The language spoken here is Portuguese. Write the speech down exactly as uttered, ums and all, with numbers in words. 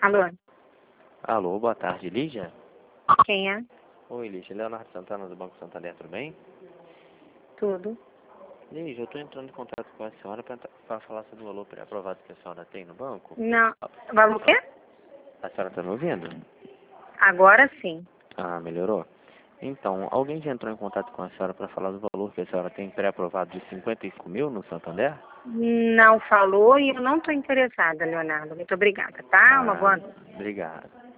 Alô? Alô, boa tarde, Lígia? Quem é? Oi, Lígia. Leonardo Santana, do Banco Santander, tudo bem? Tudo. Lígia, eu estou entrando em contato com a senhora para falar sobre o valor pré-aprovado que a senhora tem no banco. Não. Valor o quê? A senhora está me ouvindo? Agora sim. Ah, melhorou? Então, alguém já entrou em contato com a senhora para falar do valor que a senhora tem pré-aprovado de cinquenta e cinco mil no Santander? Não falou e eu não estou interessada, Leonardo. Muito obrigada, tá? Uma Ah, boa noite. obrigado.